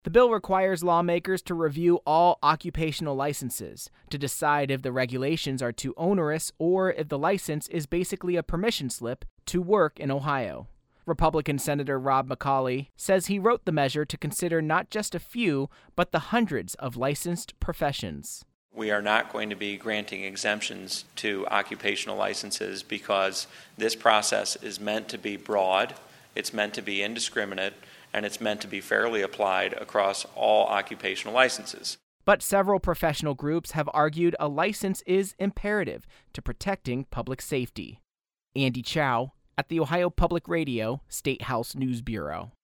The bill requires lawmakers to review all occupational licenses to decide if the regulations are too onerous or if the license is basically a permission slip to work in Ohio. Republican Senator Rob McCauley says he wrote the measure to consider not just a few, but the hundreds of licensed professions. We are not going to be granting exemptions to occupational licenses because this process is meant to be broad, it's meant to be indiscriminate, and it's meant to be fairly applied across all occupational licenses. But several professional groups have argued a license is imperative to protecting public safety. Andy Chow at the Ohio Public Radio State House News Bureau.